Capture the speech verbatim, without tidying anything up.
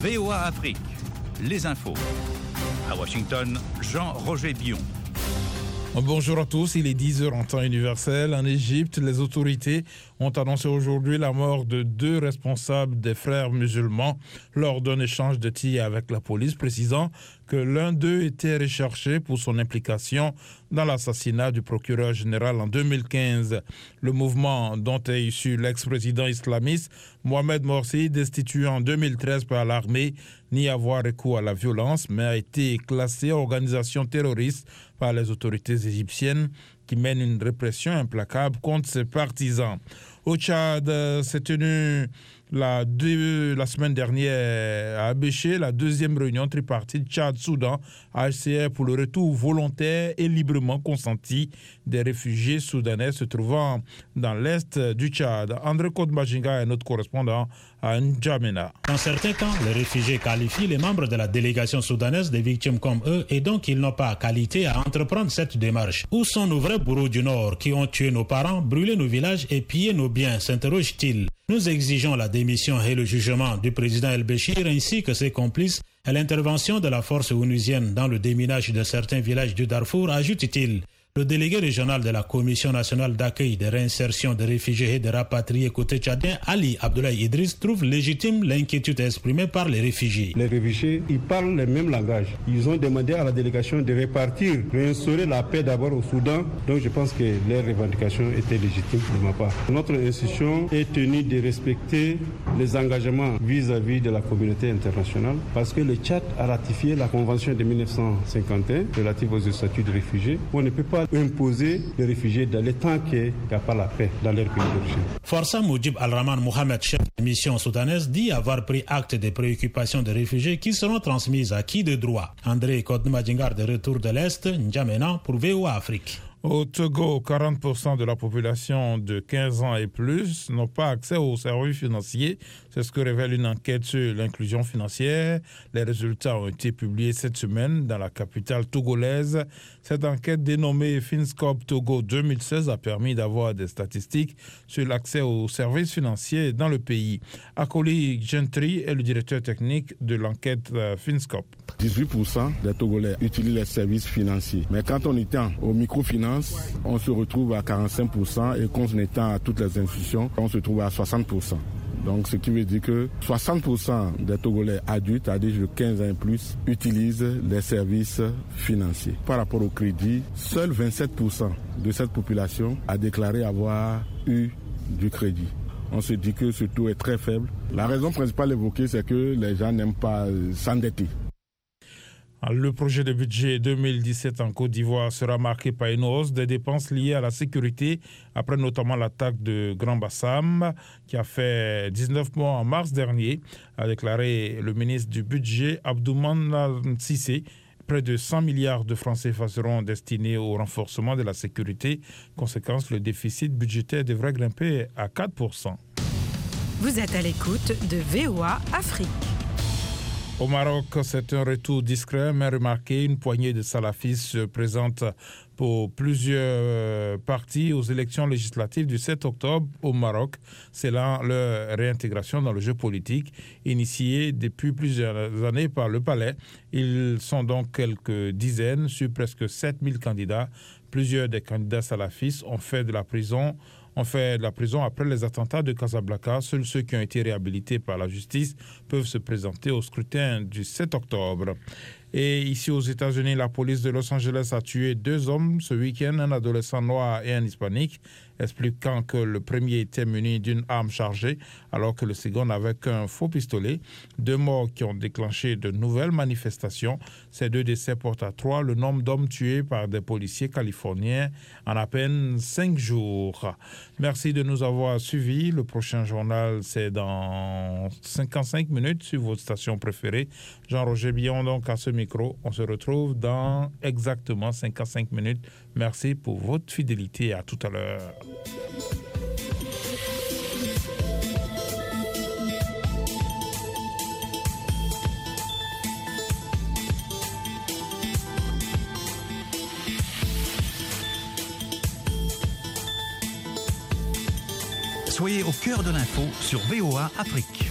V O A Afrique, les infos. À Washington, Jean-Roger Bion. Bonjour à tous, il est dix heures en temps universel. En Égypte, les autorités ont annoncé aujourd'hui la mort de deux responsables des frères musulmans lors d'un échange de tirs avec la police, précisant que l'un d'eux était recherché pour son implication dans l'assassinat du procureur général en deux mille quinze. Le mouvement dont est issu l'ex-président islamiste Mohamed Morsi, destitué en deux mille treize par l'armée, n'y avoir recours à la violence, mais a été classé organisation terroriste par les autorités égyptiennes qui mènent une répression implacable contre ses partisans. Au Tchad, s'est tenue la, deux, la semaine dernière à Abéché la deuxième réunion tripartite Tchad-Soudan H C R pour le retour volontaire et librement consenti des réfugiés soudanais se trouvant dans l'est du Tchad. André Kodmajinga est notre correspondant à N'Djamena. Dans certains cas, les réfugiés qualifient les membres de la délégation soudanaise des victimes comme eux et donc ils n'ont pas qualité à entreprendre cette démarche. Où sont nos vrais bourreaux du Nord qui ont tué nos parents, brûlé nos villages et pillé nos biens, s'interroge-t-il. Nous exigeons la démission et le jugement du président El-Béchir ainsi que ses complices et l'intervention de la force onusienne dans le déminage de certains villages du Darfour, ajoute-t-il. Le délégué régional de la Commission nationale d'accueil de réinsertion des réfugiés et des rapatriés côté tchadien, Ali Abdoulaye Idriss, trouve légitime l'inquiétude exprimée par les réfugiés. Les réfugiés, ils parlent le même langage. Ils ont demandé à la délégation de répartir, réinstaurer la paix d'abord au Soudan. Donc je pense que leurs revendications étaient légitimes de ma part. Notre institution est tenue de respecter les engagements vis-à-vis de la communauté internationale parce que le Tchad a ratifié la Convention de mille neuf cent cinquante et un relative aux statuts de réfugiés. On ne peut pas imposer les réfugiés d'aller tant qu'il n'y a pas la paix dans leur pays d'origine. Força Moudjib Al-Rahman Mohamed, chef de mission soudanaise, dit avoir pris acte des préoccupations des réfugiés qui seront transmises à qui de droit. André Kodmadjingar de retour de l'Est, N'Djamena pour V O A Afrique. Au Togo, quarante pour cent de la population de quinze ans et plus n'ont pas accès aux services financiers. C'est ce que révèle une enquête sur l'inclusion financière. Les résultats ont été publiés cette semaine dans la capitale togolaise. Cette enquête dénommée Finscope Togo deux mille seize a permis d'avoir des statistiques sur l'accès aux services financiers dans le pays. Akoli Gentry est le directeur technique de l'enquête Finscope. dix-huit pour cent des Togolais utilisent les services financiers. Mais quand on étend aux microfinances, on se retrouve à quarante-cinq pour cent et quand on étend à toutes les institutions, on se trouve à soixante pour cent. Donc ce qui veut dire que soixante pour cent des Togolais adultes à l'âge de quinze ans et plus utilisent les services financiers. Par rapport au crédit, seuls vingt-sept pour cent de cette population a déclaré avoir eu du crédit. On se dit que ce taux est très faible. La raison principale évoquée, c'est que les gens n'aiment pas s'endetter. Le projet de budget deux mille dix-sept en Côte d'Ivoire sera marqué par une hausse des dépenses liées à la sécurité, après notamment l'attaque de Grand Bassam, qui a fait dix-neuf morts en mars dernier, a déclaré le ministre du Budget, Abdoumane Cissé. Près de cent milliards de francs C F A seront destinés au renforcement de la sécurité. Conséquence, le déficit budgétaire devrait grimper à quatre pour cent. Vous êtes à l'écoute de V O A Afrique. Au Maroc, c'est un retour discret mais remarqué. Une poignée de salafistes se présente pour plusieurs partis aux élections législatives du sept octobre au Maroc. C'est là leur réintégration dans le jeu politique, initiée depuis plusieurs années par le Palais. Ils sont donc quelques dizaines sur presque sept mille candidats. Plusieurs des candidats salafistes ont fait de la prison ont fait de la prison après les attentats de Casablanca. Seuls ceux qui ont été réhabilités par la justice peuvent se présenter au scrutin du sept octobre. Et ici aux États-Unis, la police de Los Angeles a tué deux hommes ce week-end, un adolescent noir et un hispanique, expliquant que le premier était muni d'une arme chargée alors que le second n'avait qu'un faux pistolet. Deux morts qui ont déclenché de nouvelles manifestations. Ces deux décès portent à trois le nombre d'hommes tués par des policiers californiens en à peine cinq jours. Merci de nous avoir suivis. Le prochain journal, c'est dans cinquante-cinq minutes sur votre station préférée. Jean-Roger Bion, donc à ce micro. On se retrouve dans exactement cinquante-cinq minutes. Merci pour votre fidélité. À tout à l'heure. Soyez au cœur de l'info sur V O A Afrique.